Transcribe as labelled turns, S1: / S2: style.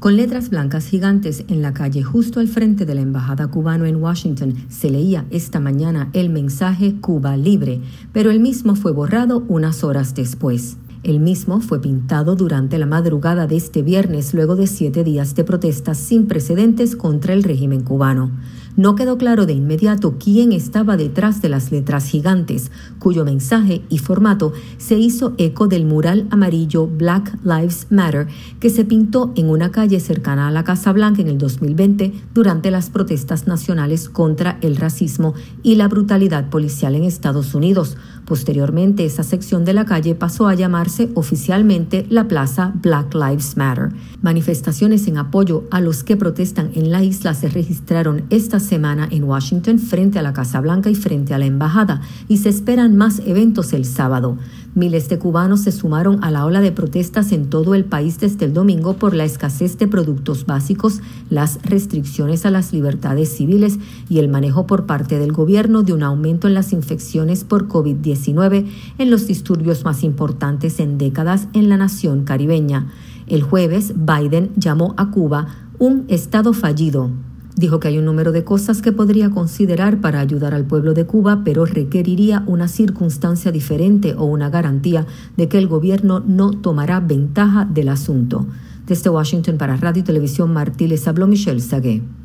S1: Con letras blancas gigantes en la calle justo al frente de la embajada cubana en Washington se leía esta mañana el mensaje Cuba libre, pero el mismo fue borrado unas horas después. El mismo fue pintado durante la madrugada de este viernes luego de 7 días de protestas sin precedentes contra el régimen cubano. No quedó claro de inmediato quién estaba detrás de las letras gigantes, cuyo mensaje y formato se hizo eco del mural amarillo Black Lives Matter que se pintó en una calle cercana a la Casa Blanca en el 2020 durante las protestas nacionales contra el racismo y la brutalidad policial en Estados Unidos. Posteriormente, esa sección de la calle pasó a llamarse oficialmente la Plaza Black Lives Matter. Manifestaciones en apoyo a los que protestan en la isla se registraron esta semana en Washington frente a la Casa Blanca y frente a la embajada, y se esperan más eventos el sábado. Miles de cubanos se sumaron a la ola de protestas en todo el país desde el domingo por la escasez de productos básicos, las restricciones a las libertades civiles y el manejo por parte del gobierno de un aumento en las infecciones por COVID-19 en los disturbios más importantes en décadas en la nación caribeña. El jueves, Biden llamó a Cuba un estado fallido. Dijo que hay un número de cosas que podría considerar para ayudar al pueblo de Cuba, pero requeriría una circunstancia diferente o una garantía de que el gobierno no tomará ventaja del asunto. Desde Washington para Radio y Televisión Martí les habló Michelle Sagué.